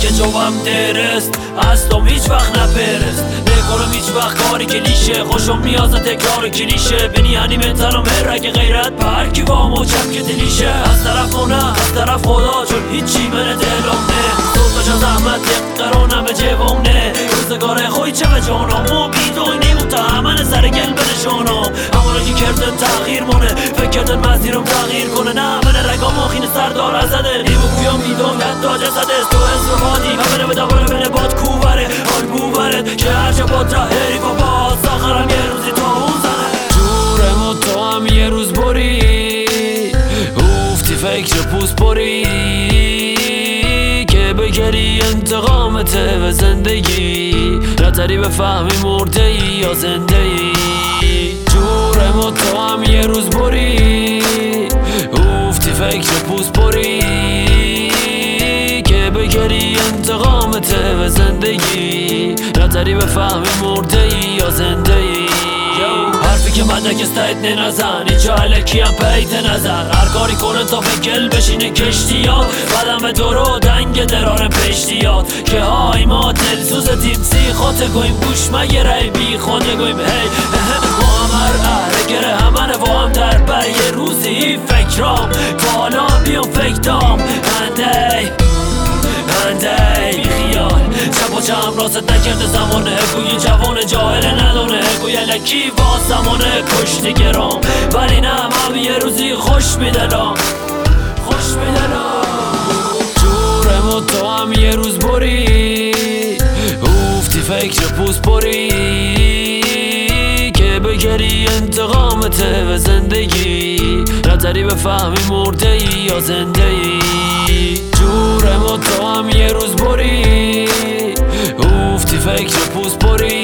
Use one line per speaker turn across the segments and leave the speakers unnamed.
اگه جواب درست اصلم هیچ وقت نپرست نکنم هیچ وقت کاری کلیشه خوشم میاد تکرار کلیشه بینی هنی منترم هر اگه غیرت پر کی با موچم که دلیشه از طرف نه از طرف خدا چون هیچی من دلم نه صوتش از احمد قرانم به جوانه روزگار خوی چه به جانم و بیدوی نیمون تا همه سر گل به نشانم همونو که کردن تغییر مونه فکر کردن مزیرم تغییر کنه نه من رگام آخین سردار ازده نیمو کویا میدون حتی جسده تو از رفادی و بره به دابره بره باد کوبره حال بوبرد که هرچه باد را هریف و باز ساخرم یه روزی تا اون زنه جورم و تو هم یه روز بری افتی فکر پوست بری که بگری انتقامته و زندگی نتری به فهمی مرده ای یا زنده ای جورم و تو هم یه روز بری افتی فکر پوست بری که بگری انتقامته و زندگی نتری به فهمی مرده ای یا زنده ای حرفی که مدک استایت ننزن اینجا علکی هم پیت نظر هر کاری کنن تا فکل بشینه کشتیات بعدم به دورو دنگ درارم پشتیات که های ما دلسوز تیمسی خوته گویم گوش مگره بی خوده گویم هی ما هم هر گره همه و هم در بر یه روزی فکرام بالا بیام فکرام هنده بی خیال شب و چم راست نکرده زمانه گوی جوان جاهل ندانه گوی لکی باز زمانه کشتی گرام ولی نه هم یه روزی خوش میدنم جورم و تو هم یه روز بری افتی فکر پوست بری که بگری انتقامته و زندگی نتری به فهمی مرده ای یا زنده ای جورم و تو هم یه روز بری افتی فکر پوست بری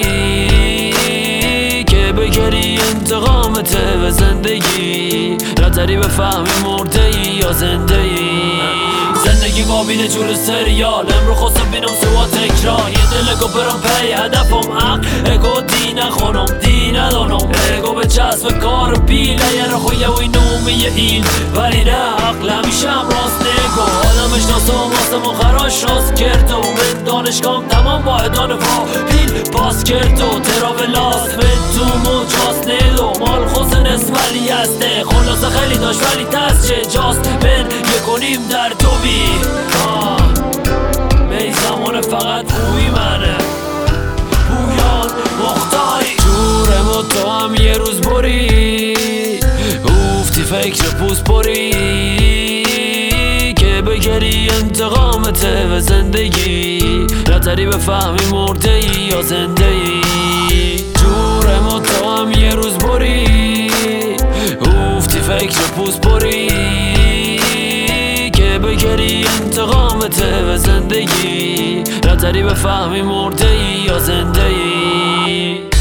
که بگری انتقامته و زندگی نتری به فهمی مرده ای یا زنده ای زندگی وابینه جور سریال امرو خواستم بینم سوا تکرار یه دلگو برم پی هدفم حق اگو دی نخونم دی ندانم اگو به چسب کار بیله یه رو خویه وی نومی ایل ولی نه عقل همیشه هم راست نگو آدمش ناسم واسم و خراش راست کرد و من دانشگام تمام با ادان و پیل باز کرد و تراو لاست من تو موجاست ندو مال خوزن اسمالی هسته خلاصه خیلی داشت ولی تست چه جاست من یکونیم در تو بی می زمان فقط خوی منه بویان مختاری جورم و تو هم یه روز بری افتی فکر پوست بری که بگری انتقامته و زندگی نتری به فهمی مرده ای یا زنده ای جورم و تو هم یه روز بری افتی فکر پوست بری که بگری انتقامته و زندگی نتری به فهمی مرده ای یا زنده ای